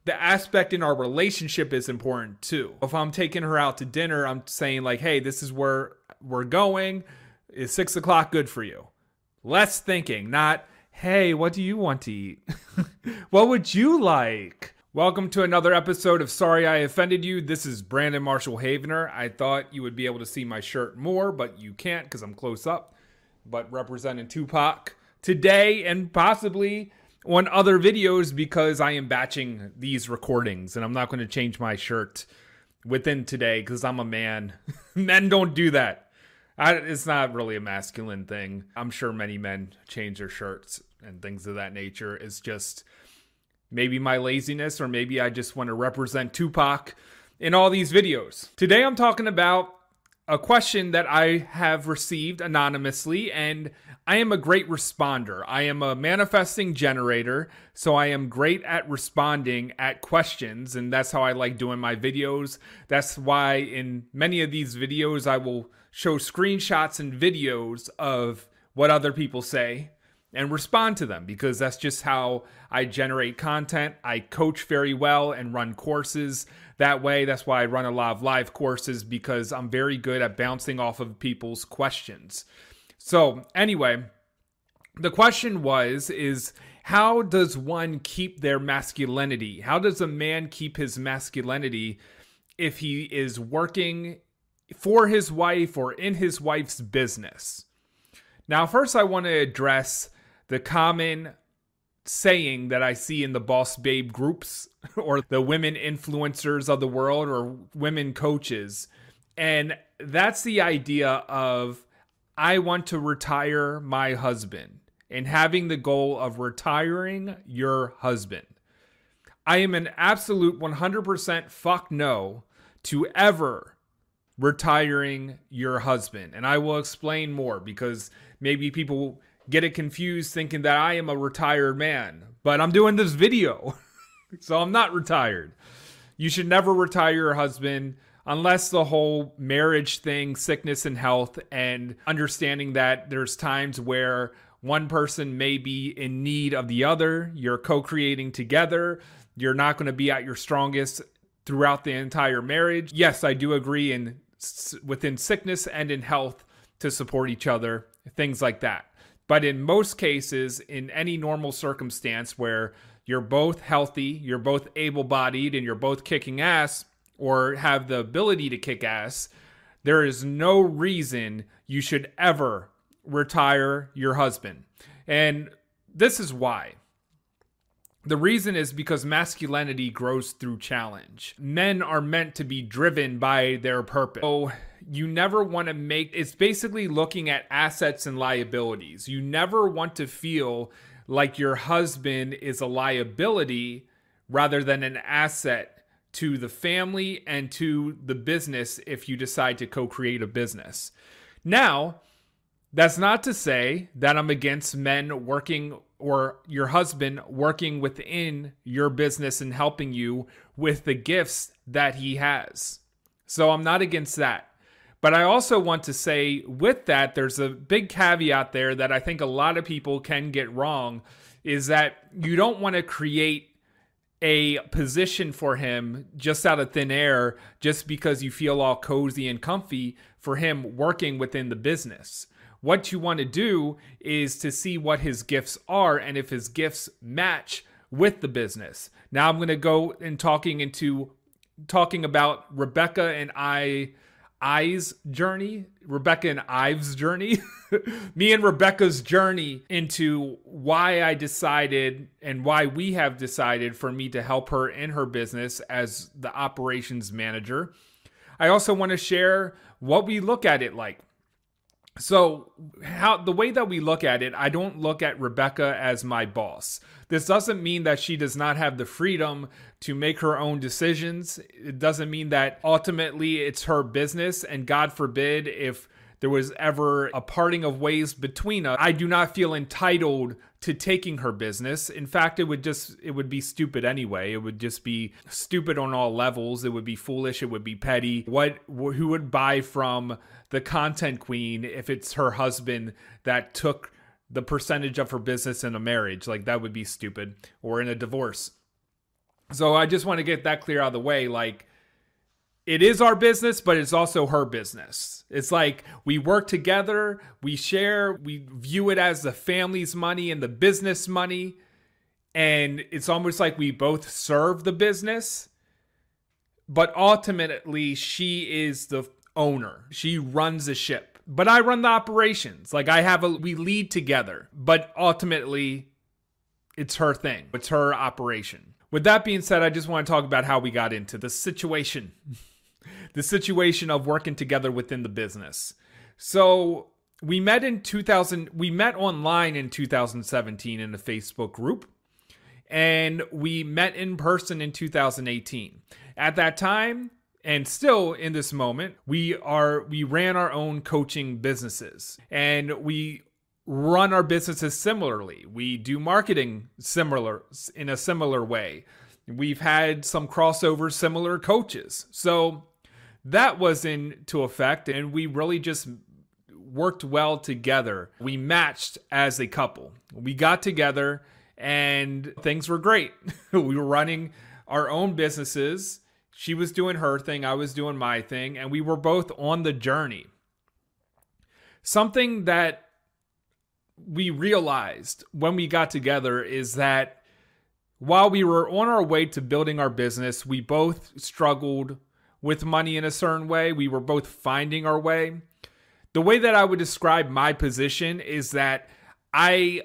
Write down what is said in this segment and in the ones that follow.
the aspect in our relationship is important too. If I'm taking her out to dinner, I'm saying like, hey, this is where we're going. Is 6 o'clock good for you? Less thinking, not, hey, what do you want to eat? What would you like? Welcome to another episode of Sorry I Offended You. This is Brandon Marshall Havener. I thought you would be able to see my shirt more, but you can't because I'm close up. But representing Tupac today and possibly on other videos because I am batching these recordings and I'm not going to change my shirt within today because I'm a man. Men don't do that. It's not really a masculine thing. I'm sure many men change their shirts and things of that nature. It's just maybe my laziness, or maybe I just want to represent Tupac in all these videos. Today I'm talking about a question that I have received anonymously, and I am a great responder. I am a manifesting generator, so I am great at responding at questions, and that's how I like doing my videos. That's why in many of these videos I will show screenshots and videos of what other people say and respond to them, because that's just how I generate content. I coach very well and run courses that way. That's why I run a lot of live courses, because I'm very good at bouncing off of people's questions. So anyway, the question is how does one keep their masculinity? How does a man keep his masculinity if he is working for his wife or in his wife's business? Now, first I want to address the common saying that I see in the boss babe groups or the women influencers of the world or women coaches. And that's the idea of, I want to retire my husband, and having the goal of retiring your husband. I am an absolute 100% fuck no to ever retiring your husband. And I will explain more, because maybe people get it confused thinking that I am a retired man, but I'm doing this video. So I'm not retired. You should never retire your husband unless the whole marriage thing, sickness and health, and understanding that there's times where one person may be in need of the other. You're co-creating together. You're not going to be at your strongest throughout the entire marriage. Yes, I do agree within sickness and in health to support each other, things like that. But in most cases, in any normal circumstance where you're both healthy, you're both able-bodied, and you're both kicking ass or have the ability to kick ass, there is no reason you should ever retire your husband. And this is why. The reason is because masculinity grows through challenge. Men are meant to be driven by their purpose. So you never want to it's basically looking at assets and liabilities. You never want to feel like your husband is a liability rather than an asset to the family and to the business if you decide to co-create a business. Now, that's not to say that I'm against men working, or your husband working within your business and helping you with the gifts that he has. So I'm not against that. But I also want to say with that, there's a big caveat there that I think a lot of people can get wrong, is that you don't want to create a position for him just out of thin air, just because you feel all cozy and comfy for him working within the business. What you want to do is to see what his gifts are and if his gifts match with the business. Now I'm going to go and talking about Rebecca and Ives' journey, me and Rebecca's journey into why I decided and why we have decided for me to help her in her business as the operations manager. I also want to share what we look at it like. So the way that we look at it, I don't look at Rebecca as my boss. This doesn't mean that she does not have the freedom to make her own decisions. It doesn't mean that ultimately it's her business, and God forbid if there was ever a parting of ways between us, I do not feel entitled to taking her business. In fact, it would be stupid anyway. It would just be stupid on all levels. It would be foolish. It would be petty. Who would buy from the content queen if it's her husband that took the percentage of her business in a marriage? Like, that would be stupid, or in a divorce. So I just want to get that clear out of the way. Like, it is our business, but it's also her business. It's like we work together, we share, we view it as the family's money and the business money. And it's almost like we both serve the business. But ultimately, she is the owner. She runs the ship. But I run the operations. Like we lead together. But ultimately, it's her thing. It's her operation. With that being said, I just want to talk about how we got into the situation. The situation of working together within the business. So we met online in 2017 in a Facebook group. And we met in person in 2018. At that time, and still in this moment, we ran our own coaching businesses. And we run our businesses similarly. We do marketing in a similar way. We've had some crossover similar coaches. So that was into effect, and we really just worked well together. We matched as a couple. We got together and things were great. We were running our own businesses. She was doing her thing, I was doing my thing, and we were both on the journey. Something that we realized when we got together is that while we were on our way to building our business, we both struggled with money in a certain way. We were both finding our way. The way that I would describe my position is that I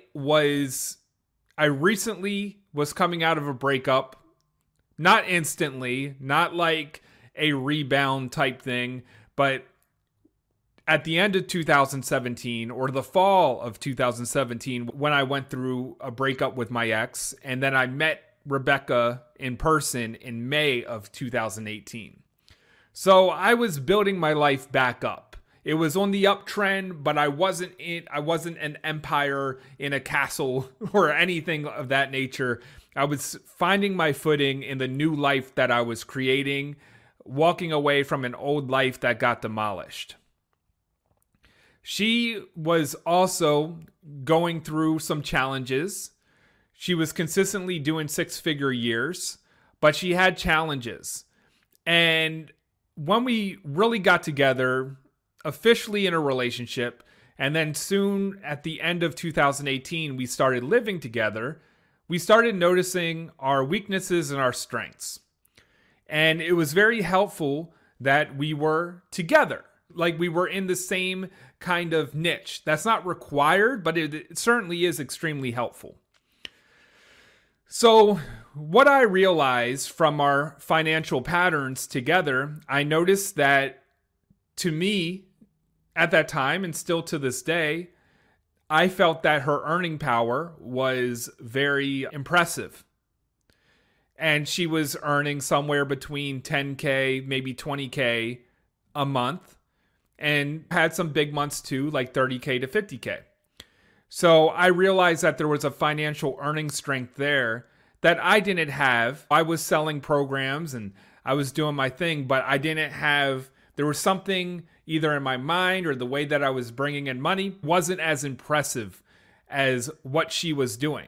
recently was coming out of a breakup, not instantly, not like a rebound type thing, but at the end of 2017 or the fall of 2017, when I went through a breakup with my ex, and then I met Rebecca in person in May of 2018. So I was building my life back up. It was on the uptrend, but I wasn't an empire in a castle or anything of that nature. I was finding my footing in the new life that I was creating, walking away from an old life that got demolished. She was also going through some challenges. She was consistently doing 6-figure years, but she had challenges. And when we really got together, officially in a relationship, and then soon at the end of 2018, we started living together, we started noticing our weaknesses and our strengths. And it was very helpful that we were together. Like we were in the same kind of niche. That's not required, but it certainly is extremely helpful. So what I realized from our financial patterns together, I noticed that to me at that time, and still to this day, I felt that her earning power was very impressive. And she was earning somewhere between 10K, maybe 20K a month, and had some big months too, like 30K to 50K. So I realized that there was a financial earning strength there that I didn't have. I was selling programs and I was doing my thing, but I didn't have, there was something either in my mind or the way that I was bringing in money wasn't as impressive as what she was doing.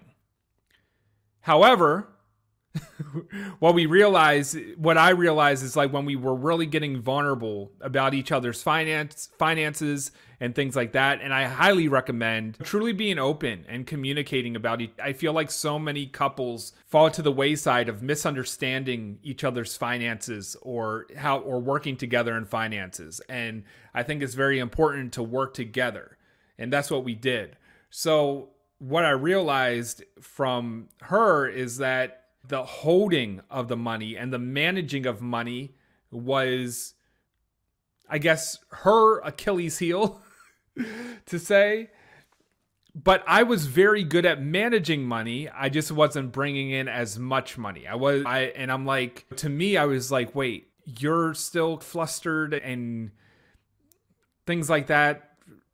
However, what I realized is like when we were really getting vulnerable about each other's finances and things like that. And I highly recommend truly being open and communicating about it. I feel like so many couples fall to the wayside of misunderstanding each other's finances or working together in finances. And I think it's very important to work together. And that's what we did. So what I realized from her is that the holding of the money and the managing of money was, I guess, her Achilles heel to say. But I was very good at managing money. I just wasn't bringing in as much money. I'm like, to me, I was like, wait, you're still flustered and things like that,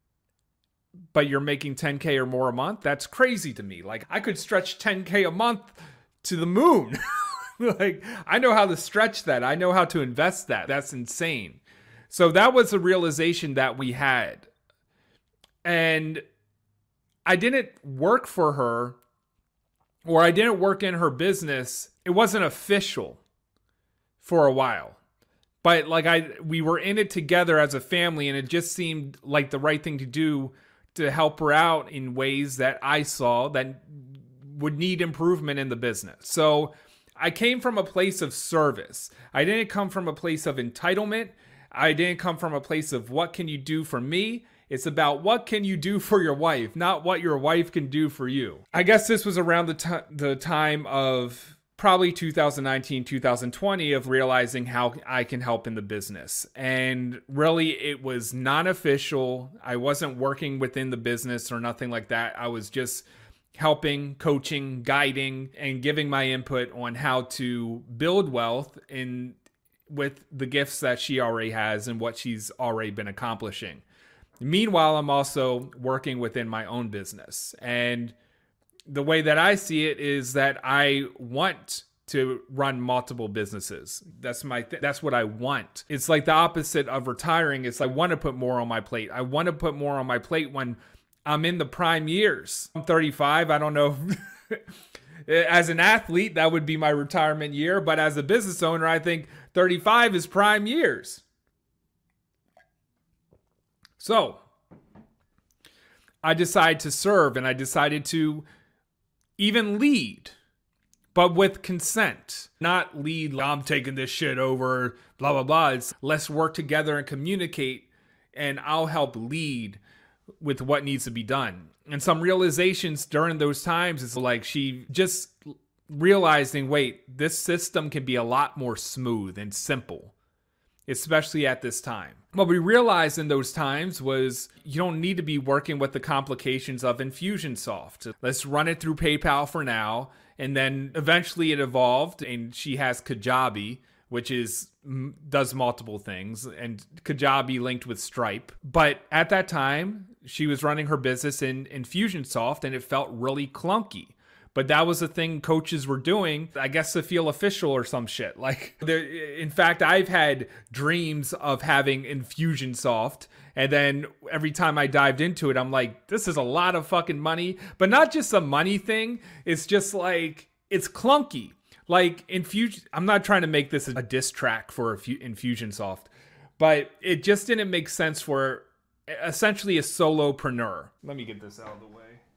but you're making 10K or more a month? That's crazy to me. Like, I could stretch 10K a month to the moon. Like, I know how to stretch that. I know how to invest that. That's insane. So that was a realization that we had. And I didn't work for her, or I didn't work in her business it wasn't official for a while. But like we were in it together as a family, and it just seemed like the right thing to do to help her out in ways that I saw that would need improvement in the business. So I came from a place of service. I didn't come from a place of entitlement. I didn't come from a place of what can you do for me? It's about what can you do for your wife, not what your wife can do for you. I guess this was around the time of probably 2019, 2020 of realizing how I can help in the business. And really it was non-official. I wasn't working within the business or nothing like that. I was just helping, coaching, guiding, and giving my input on how to build wealth with the gifts that she already has and what she's already been accomplishing. Meanwhile, I'm also working within my own business. And the way that I see it is that I want to run multiple businesses. That's that's what I want. It's like the opposite of retiring. It's like I want to put more on my plate. I want to put more on my plate when I'm in the prime years. I'm 35. I don't know. As an athlete, that would be my retirement year. But as a business owner, I think 35 is prime years. So I decided to serve, and I decided to even lead, but with consent. Not lead, I'm taking this shit over, blah, blah, blah. It's let's work together and communicate, and I'll help lead with what needs to be done. And some realizations during those times is like she just realizing, wait, this system can be a lot more smooth and simple, especially at this time. What we realized in those times was you don't need to be working with the complications of Infusionsoft. Let's run it through PayPal for now. And then eventually it evolved, and she has Kajabi, which does multiple things, and Kajabi linked with Stripe. But at that time, she was running her business in Infusionsoft, and it felt really clunky. But that was the thing coaches were doing, I guess, to feel official or some shit. In fact, I've had dreams of having Infusionsoft, and then every time I dived into it, I'm like, this is a lot of fucking money. But not just a money thing. It's just like, it's clunky. Like I'm not trying to make this a diss track for Infusionsoft, but it just didn't make sense for essentially a solopreneur. Let me get this out of the way.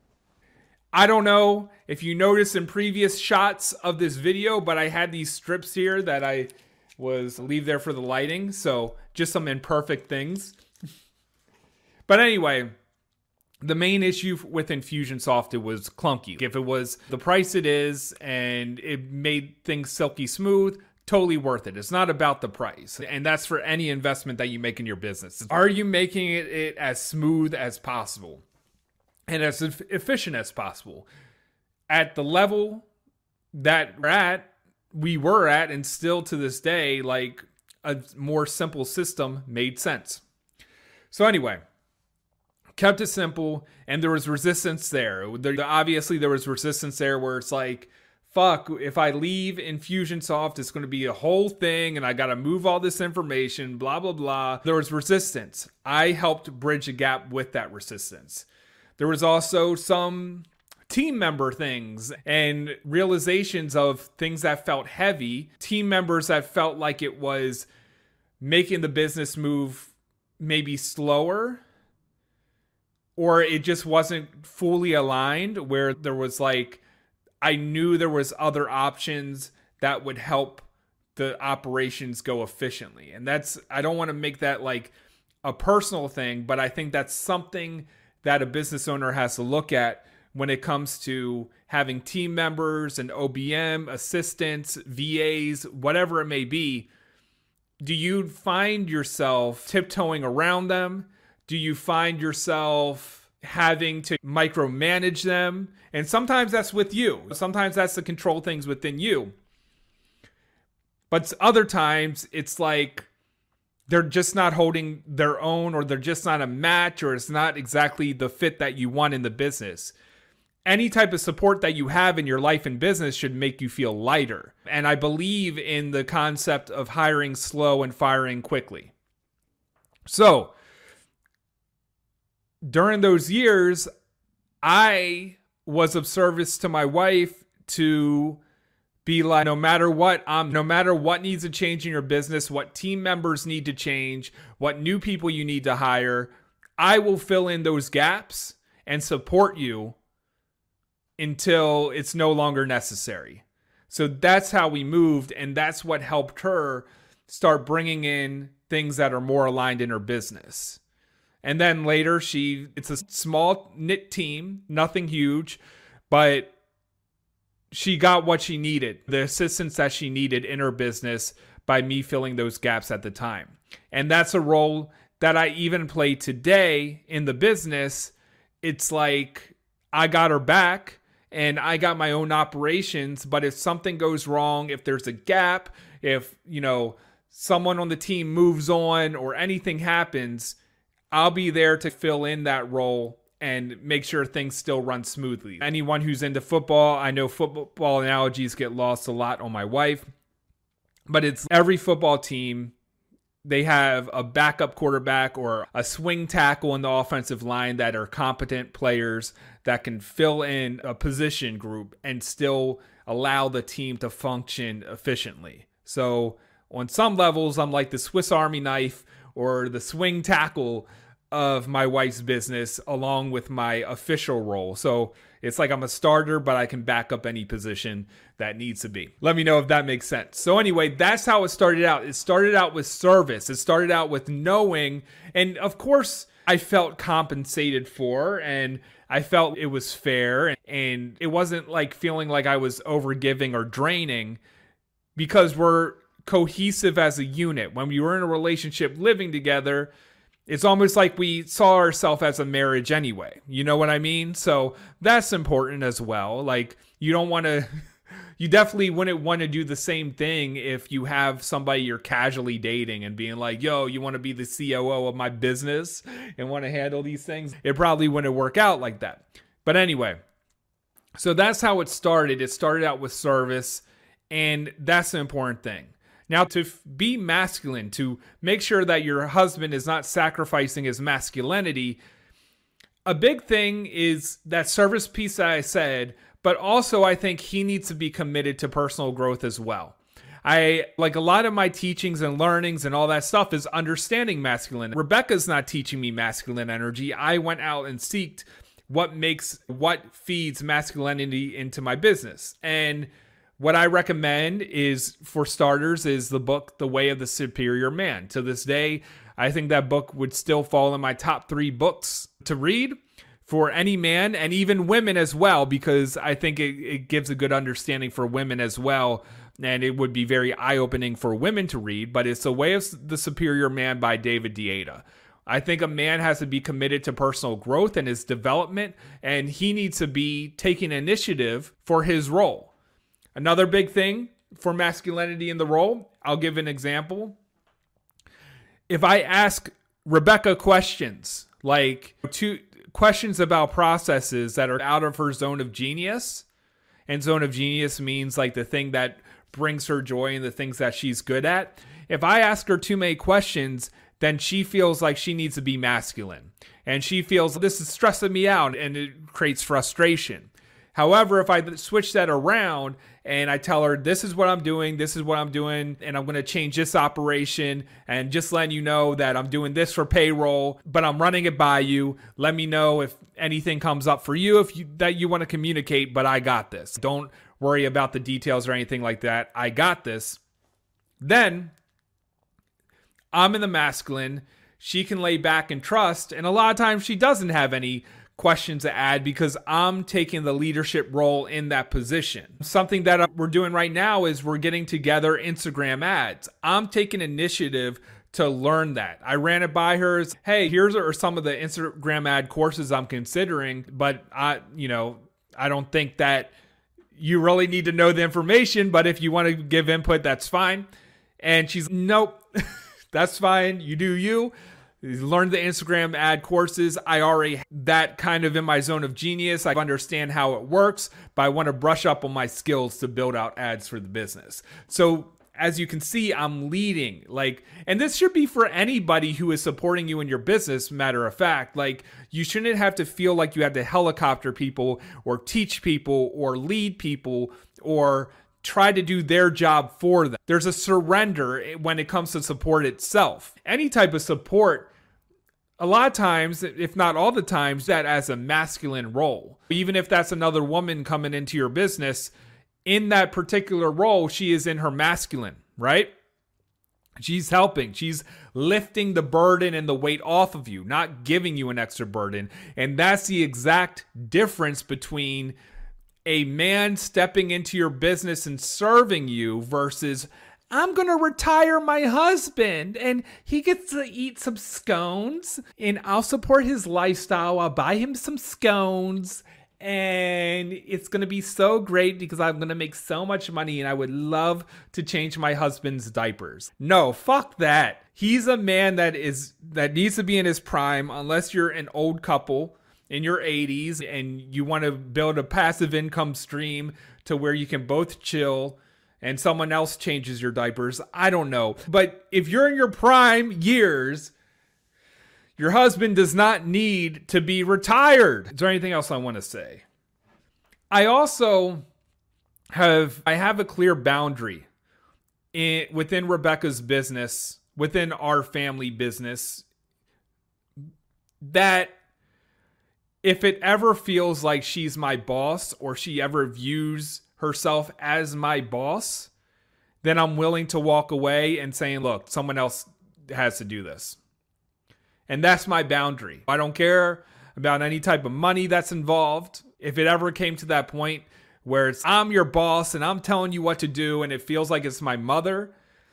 I don't know if you noticed in previous shots of this video, but I had these strips here that I leave there for the lighting. So just some imperfect things. But anyway, the main issue with Infusionsoft, it was clunky. If it was the price it is and it made things silky smooth, totally worth it. It's not about the price. And that's for any investment that you make in your business. Are you making it as smooth as possible and as efficient as possible? At the level that we were at, and still to this day, like a more simple system made sense. So anyway, kept it simple, and there was resistance there. Obviously, there was resistance there where it's like, fuck, if I leave Infusionsoft, it's going to be a whole thing, and I got to move all this information, blah, blah, blah. There was resistance. I helped bridge a gap with that resistance. There was also some team member things and realizations of things that felt heavy, team members that felt like it was making the business move maybe slower, or it just wasn't fully aligned, where there was like, I knew there was other options that would help the operations go efficiently. And I don't want to make that like a personal thing, but I think that's something that a business owner has to look at when it comes to having team members and OBM, assistants, VAs, whatever it may be. Do you find yourself tiptoeing around them? Do you find yourself having to micromanage them? And sometimes that's with you. Sometimes that's to control things within you. But other times it's like they're just not holding their own, or they're just not a match, or it's not exactly the fit that you want in the business. Any type of support that you have in your life and business should make you feel lighter. And I believe in the concept of hiring slow and firing quickly. So during those years, I was of service to my wife to Be like, no matter what needs to change in your business, what team members need to change, what new people you need to hire, I will fill in those gaps and support you until it's no longer necessary. So that's how we moved, and that's what helped her start bringing in things that are more aligned in her business. And then later, it's a small knit team, nothing huge, but she got what she needed, the assistance that she needed in her business by me filling those gaps at the time. And that's a role that I even play today in the business. It's like I got her back and I got my own operations, but if something goes wrong, if there's a gap, if, someone on the team moves on or anything happens, I'll be there to fill in that role and make sure things still run smoothly. Anyone who's into football, I know football analogies get lost a lot on my wife, but it's every football team, they have a backup quarterback or a swing tackle in the offensive line that are competent players that can fill in a position group and still allow the team to function efficiently. So on some levels, I'm like the Swiss Army knife or the swing tackle of my wife's business along with my official role. So it's like I'm a starter, but I can back up any position that needs to be. Let me know if that makes sense. So anyway, that's how it started out. It started out with service. It started out with knowing, and of course I felt compensated for, and I felt it was fair, and it wasn't like feeling like I was overgiving or draining, because we're cohesive as a unit. When we were in a relationship living together, it's almost like we saw ourselves as a marriage anyway. You know what I mean? So that's important as well. Like, you definitely wouldn't want to do the same thing if you have somebody you're casually dating and being like, yo, you want to be the COO of my business and want to handle these things? It probably wouldn't work out like that. But anyway, so that's how it started. It started out with service, and that's the important thing. Now, to be masculine, to make sure that your husband is not sacrificing his masculinity, a big thing is that service piece that I said, but also I think he needs to be committed to personal growth as well. Like a lot of my teachings and learnings and all that stuff is understanding masculine. Rebecca's not teaching me masculine energy. I went out and seeked what feeds masculinity into my business. And what I recommend is, for starters, is the book, The Way of the Superior Man. To this day, I think that book would still fall in my top 3 books to read for any man, and even women as well, because I think it gives a good understanding for women as well. And it would be very eye-opening for women to read, but it's The Way of the Superior Man by David Deida. I think a man has to be committed to personal growth and his development, and he needs to be taking initiative for his role. Another big thing for masculinity in the role, I'll give an example. If I ask Rebecca questions, like 2 questions about processes that are out of her zone of genius, and zone of genius means like the thing that brings her joy and the things that she's good at. If I ask her too many questions, then she feels like she needs to be masculine. And she feels this is stressing me out, and it creates frustration. However, if I switch that around and I tell her, this is what I'm doing, and I'm going to change this operation, and just letting you know that I'm doing this for payroll, but I'm running it by you. Let me know if anything comes up for you, that you want to communicate, but I got this. Don't worry about the details or anything like that. I got this. Then I'm in the masculine. She can lay back and trust, and a lot of times she doesn't have any questions to add because I'm taking the leadership role in that position. Something that we're doing right now is we're getting together Instagram ads. I'm taking initiative to learn that. I ran it by her. Hey, here's are some of the Instagram ad courses I'm considering, but I don't think that you really need to know the information, but if you want to give input, that's fine. And she's, nope, that's fine. You do you. Learn the Instagram ad courses. I already have that kind of in my zone of genius. I understand how it works, but I want to brush up on my skills to build out ads for the business. So as you can see, I'm leading, and this should be for anybody who is supporting you in your business. Matter of fact, you shouldn't have to feel like you have to helicopter people or teach people or lead people or try to do their job for them. There's a surrender when it comes to support itself. Any type of support, a lot of times, if not all the times, that as a masculine role. Even if that's another woman coming into your business, in that particular role, she is in her masculine, right? She's helping. She's lifting the burden and the weight off of you, not giving you an extra burden. And that's the exact difference between a man stepping into your business and serving you versus, I'm going to retire my husband and he gets to eat some scones and I'll support his lifestyle. I'll buy him some scones and it's going to be so great because I'm going to make so much money and I would love to change my husband's diapers. No, fuck that. He's a man that needs to be in his prime unless you're an old couple in your 80s and you want to build a passive income stream to where you can both chill and someone else changes your diapers. I don't know. But if you're in your prime years, your husband does not need to be retired. Is there anything else I want to say? I also have a clear boundary within Rebecca's business, within our family business, that if it ever feels like she's my boss or she ever views herself as my boss, then I'm willing to walk away and saying, look, someone else has to do this. And that's my boundary. I don't care about any type of money that's involved. If it ever came to that point where it's I'm your boss and I'm telling you what to do and it feels like it's my mother,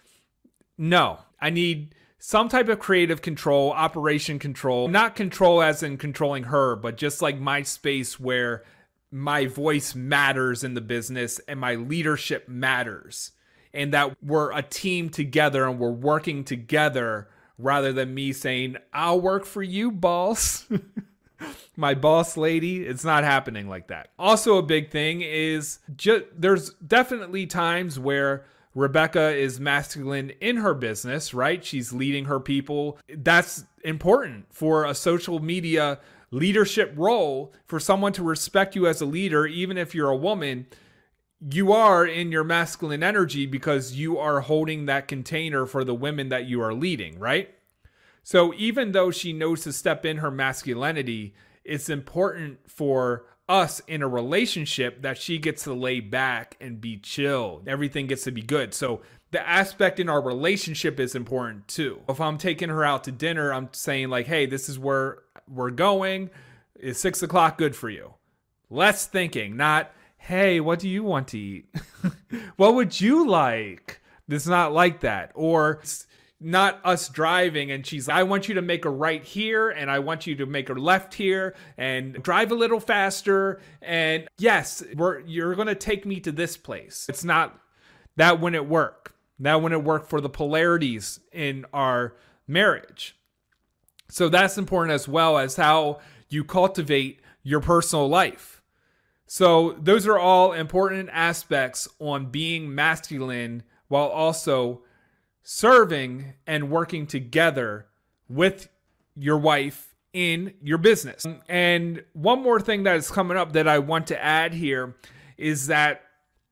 no, I need some type of creative control, operation control, not control as in controlling her, but just like my space where my voice matters in the business and my leadership matters and that we're a team together and we're working together rather than me saying, I'll work for you, boss. My boss lady. It's not happening like that. Also, a big thing is there's definitely times where Rebecca is masculine in her business, right? She's leading her people. That's important for a social media leadership role. For someone to respect you as a leader, even if you're a woman, you are in your masculine energy because you are holding that container for the women that you are leading, right? So even though she knows to step in her masculinity, it's important for us in a relationship that she gets to lay back and be chill. Everything gets to be good. So the aspect in our relationship is important too. If I'm taking her out to dinner, I'm saying like, hey, this is where we're going. Is 6 o'clock good for you? Less thinking, not, hey, what do you want to eat? What would you like? It's not like that. Or it's not us driving and she's like, I want you to make a right here and I want you to make a left here and drive a little faster. And yes, you're going to take me to this place. It's not, that wouldn't work. That wouldn't work for the polarities in our marriage. So that's important as well as how you cultivate your personal life. So those are all important aspects on being masculine while also serving and working together with your wife in your business. And one more thing that is coming up that I want to add here is that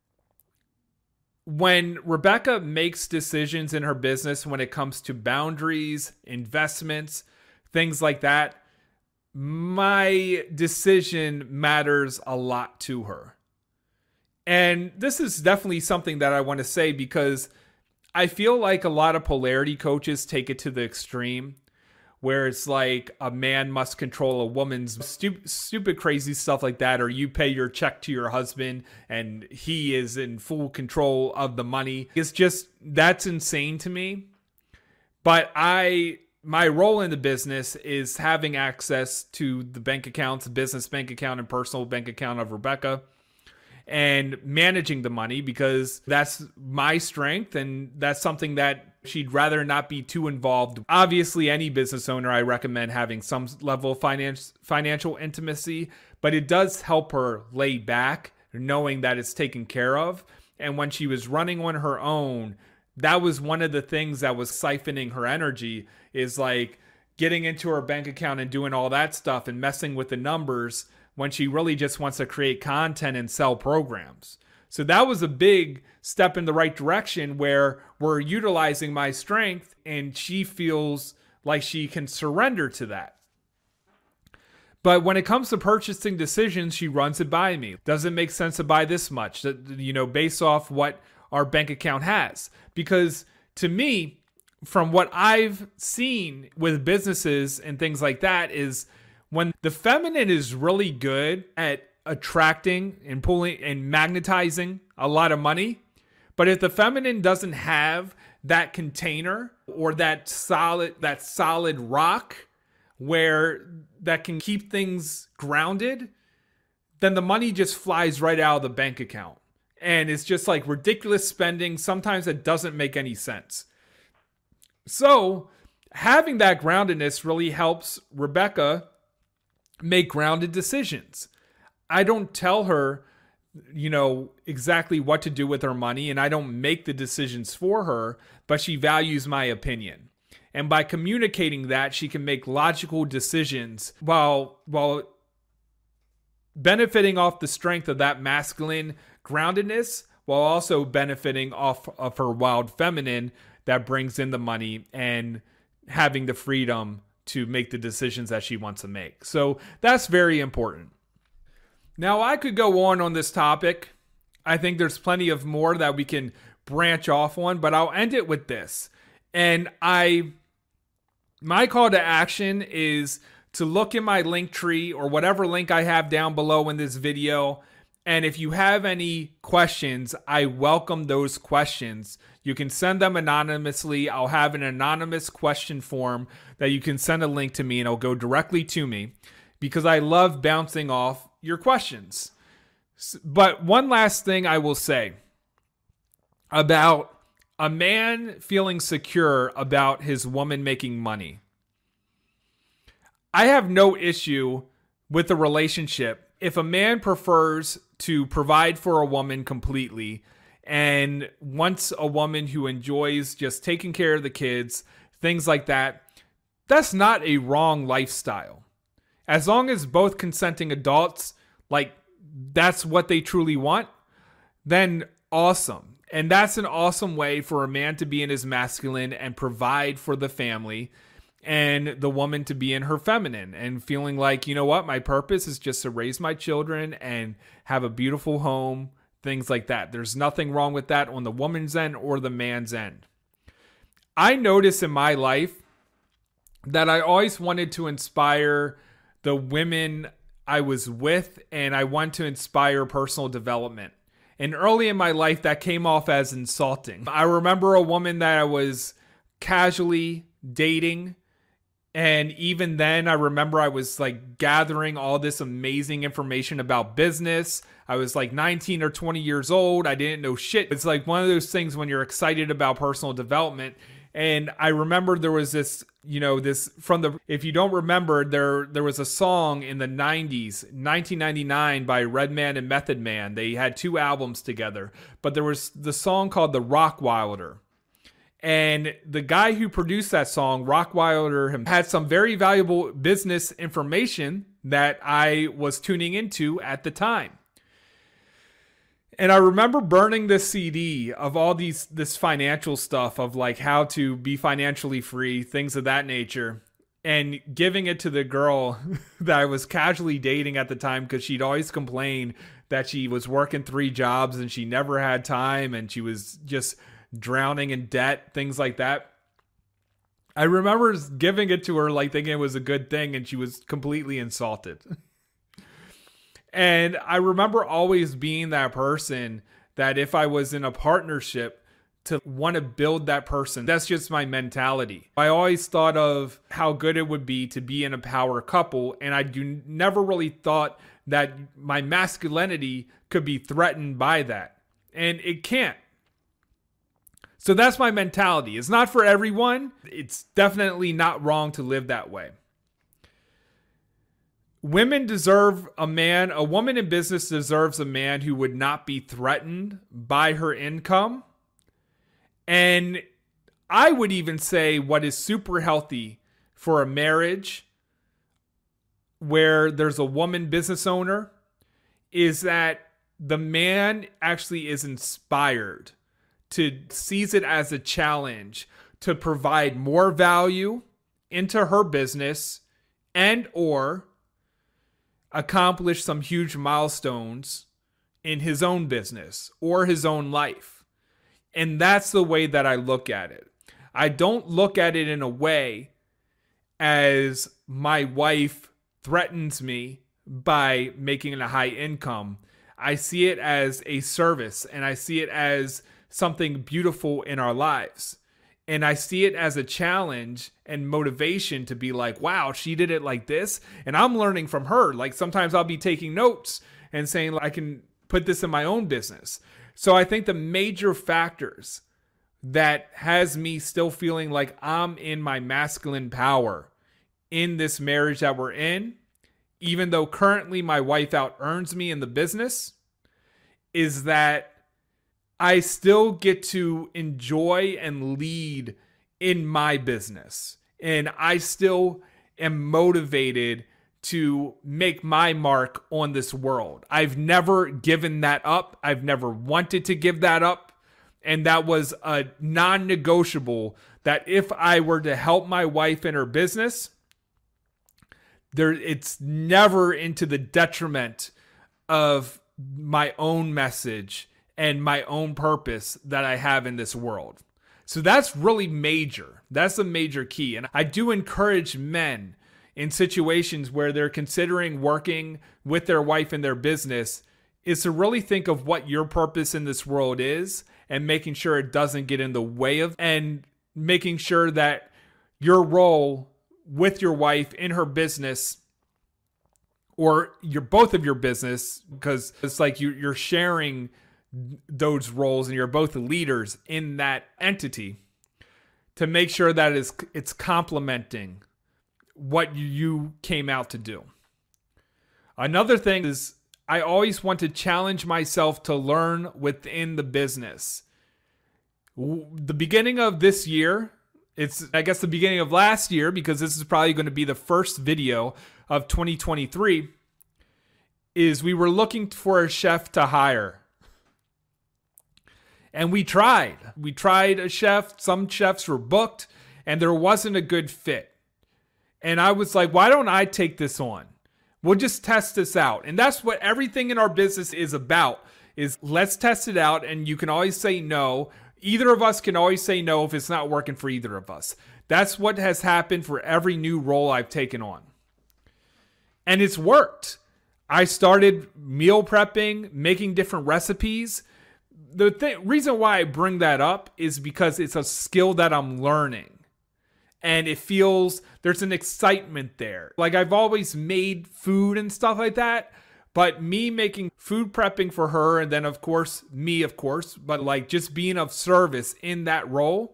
when Rebecca makes decisions in her business when it comes to boundaries, investments, things like that, my decision matters a lot to her. And this is definitely something that I want to say because I feel like a lot of polarity coaches take it to the extreme where it's like a man must control a woman's stupid, crazy stuff like that. Or you pay your check to your husband and he is in full control of the money. It's just, that's insane to me. But my role in the business is having access to the bank accounts, business bank account and personal bank account of Rebecca, and managing the money because that's my strength and that's something that she'd rather not be too involved. Obviously, any business owner, I recommend having some level of financial intimacy, but it does help her lay back knowing that it's taken care of. And when she was running on her own, that was one of the things that was siphoning her energy, is like getting into her bank account and doing all that stuff and messing with the numbers when she really just wants to create content and sell programs. So that was a big step in the right direction where we're utilizing my strength and she feels like she can surrender to that. But when it comes to purchasing decisions, she runs it by me. Does it make sense to buy this much? Based off what our bank account has. Because to me, from what I've seen with businesses and things like that, is when the feminine is really good at attracting and pulling and magnetizing a lot of money. But if the feminine doesn't have that container or that solid rock where that can keep things grounded, then the money just flies right out of the bank account. And it's just like ridiculous spending. Sometimes it doesn't make any sense. So having that groundedness really helps Rebecca make grounded decisions. I don't tell her, exactly what to do with her money, and I don't make the decisions for her, but she values my opinion. And by communicating that, she can make logical decisions while benefiting off the strength of that masculine groundedness, while also benefiting off of her wild feminine that brings in the money and having the freedom to make the decisions that she wants to make. So that's very important. Now, I could go on this topic. I think there's plenty of more that we can branch off on, but I'll end it with this. And my call to action is to look in my link tree or whatever link I have down below in this video. And if you have any questions, I welcome those questions. You can send them anonymously. I'll have an anonymous question form that you can send a link to me and it'll go directly to me because I love bouncing off your questions. But one last thing I will say about a man feeling secure about his woman making money. I have no issue with a relationship if a man prefers to provide for a woman completely and wants a woman who enjoys just taking care of the kids, things like that. That's not a wrong lifestyle. As long as both consenting adults, that's what they truly want, then awesome. And that's an awesome way for a man to be in his masculine and provide for the family, and the woman to be in her feminine and feeling like, you know what, my purpose is just to raise my children and have a beautiful home, things like that. There's nothing wrong with that on the woman's end or the man's end. I notice in my life that I always wanted to inspire the women I was with, and I want to inspire personal development. And early in my life, that came off as insulting. I remember a woman that I was casually dating. And even then, I remember I was gathering all this amazing information about business. I was 19 or 20 years old. I didn't know shit. It's one of those things when you're excited about personal development. And I remember there was this, if you don't remember, there was a song in the 90s, 1999 by Redman and Method Man. They had 2 albums together, but there was the song called The Rockwilder. And the guy who produced that song, Rockwilder, had some very valuable business information that I was tuning into at the time. And I remember burning this CD of all this financial stuff of how to be financially free, things of that nature, and giving it to the girl that I was casually dating at the time because she'd always complained that she was working 3 jobs and she never had time and she was just drowning in debt, things like that. I remember giving it to her thinking it was a good thing, and she was completely insulted. And I remember always being that person that if I was in a partnership to want to build that person. That's just my mentality. I always thought of how good it would be to be in a power couple, and I never really thought that my masculinity could be threatened by that. And it can't. So that's my mentality. It's not for everyone. It's definitely not wrong to live that way. Women deserve a woman in business deserves a man who would not be threatened by her income. And I would even say what is super healthy for a marriage where there's a woman business owner is that the man actually is inspired to seize it as a challenge to provide more value into her business and or accomplish some huge milestones in his own business or his own life. And that's the way that I look at it. I don't look at it in a way as my wife threatens me by making it a high income. I see it as a service, and I see it as something beautiful in our lives. And I see it as a challenge and motivation to be like, wow, she did it like this. And I'm learning from her. Like sometimes I'll be taking notes and saying, I can put this in my own business. So I think the major factors that has me still feeling like I'm in my masculine power in this marriage that we're in, even though currently my wife out earns me in the business, is that I still get to enjoy and lead in my business. And I still am motivated to make my mark on this world. I've never given that up. I've never wanted to give that up. And that was a non-negotiable that if I were to help my wife in her business, it's never into the detriment of my own message and my own purpose that I have in this world. So that's really major. That's a major key. And I do encourage men in situations where they're considering working with their wife in their business is to really think of what your purpose in this world is and making sure it doesn't get in the way of, and making sure that your role with your wife in her business, or both of your business, because it's like you're sharing those roles and you're both leaders in that entity, to make sure that it's complementing what you came out to do. Another thing is I always want to challenge myself to learn within the business. The beginning of this year, I guess the beginning of last year, because this is probably going to be the first video of 2023, is we were looking for a chef to hire. And we tried. We tried a chef. Some chefs were booked, and there wasn't a good fit. And I was like, why don't I take this on? We'll just test this out. And that's what everything in our business is about, is let's test it out. And you can always say no. Either of us can always say no if it's not working for either of us. That's what has happened for every new role I've taken on. And it's worked. I started meal prepping, making different recipes. The reason why I bring that up is because it's a skill that I'm learning. And it feels, there's an excitement there. Like I've always made food and stuff like that. But me making food prepping for her, and then of course, me, but like just being of service in that role,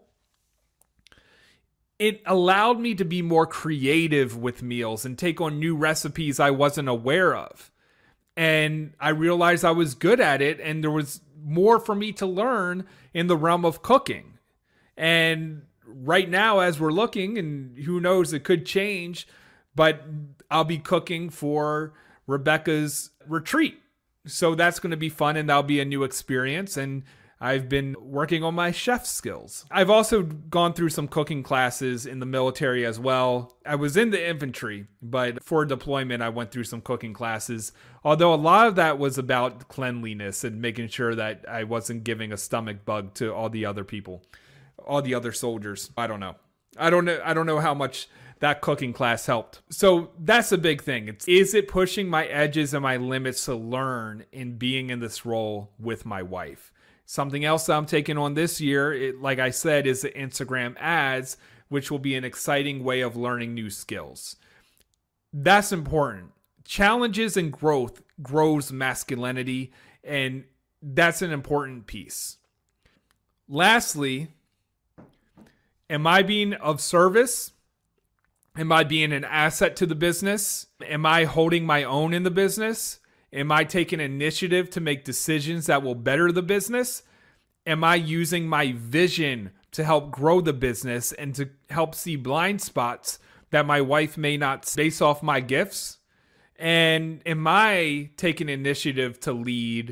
it allowed me to be more creative with meals and take on new recipes I wasn't aware of. And I realized I was good at it, and there was more for me to learn in the realm of cooking. And right now, as we're looking, and who knows, it could change, but I'll be cooking for Rebecca's retreat. So that's going to be fun, and that'll be a new experience. And I've been working on my chef skills. I've also gone through some cooking classes in the military as well. I was in the infantry, but for deployment, I went through some cooking classes. Although a lot of that was about cleanliness and making sure that I wasn't giving a stomach bug to all the other people, all the other soldiers. I don't know how much that cooking class helped. So that's a big thing. Is it pushing my edges and my limits to learn in being in this role with my wife? Something else that I'm taking on this year, like I said, is the Instagram ads, which will be an exciting way of learning new skills. That's important. Challenges and growth grows masculinity, and that's an important piece. Lastly, am I being of service? Am I being an asset to the business? Am I holding my own in the business? Am I taking initiative to make decisions that will better the business? Am I using my vision to help grow the business and to help see blind spots that my wife may not base off my gifts? And am I taking initiative to lead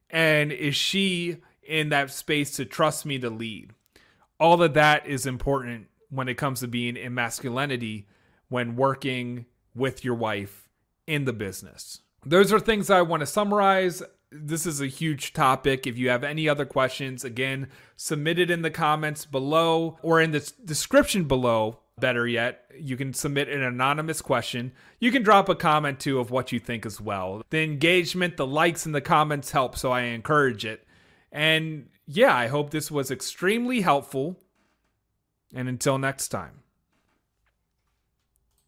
And is she in that space to trust me to lead? All of that is important when it comes to being in masculinity when working with your wife in the business. Those are things I want to summarize. This is a huge topic. If you have any other questions, again, submit it in the comments below or in the description below. Better yet, you can submit an anonymous question. You can drop a comment too of what you think as well. The engagement, the likes and the comments help, so I encourage it. And yeah, I hope this was extremely helpful. And until next time.